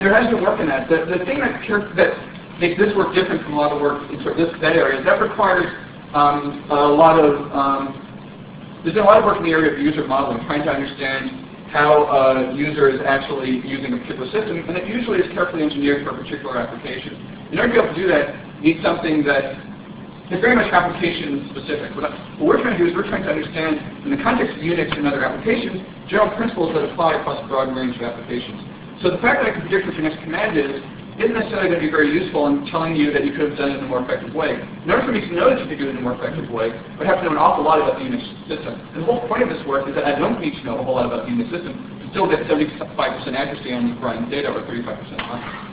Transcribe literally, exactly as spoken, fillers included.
there has been work in that. The, the thing that, that makes this work different from a lot of work in sort of this, that area is that requires um, a lot of, um, there's been a lot of work in the area of user modeling, trying to understand how a user is actually using a particular system, and it usually is carefully engineered for a particular application. In order to be able to do that, you need something that is very much application specific. What, what we're trying to do is we're trying to understand, in the context of Unix and other applications, general principles that apply across a broad range of applications. So the fact that I can predict what your next command is, isn't necessarily going to be very useful in telling you that you could have done it in a more effective way. In order for me to know that you could do it in a more effective way, I have to know an awful lot about the Unix system. And the whole point of this work is that I don't need to know a whole lot about the Unix system to still get seventy-five percent accuracy on running data or thirty-five percent on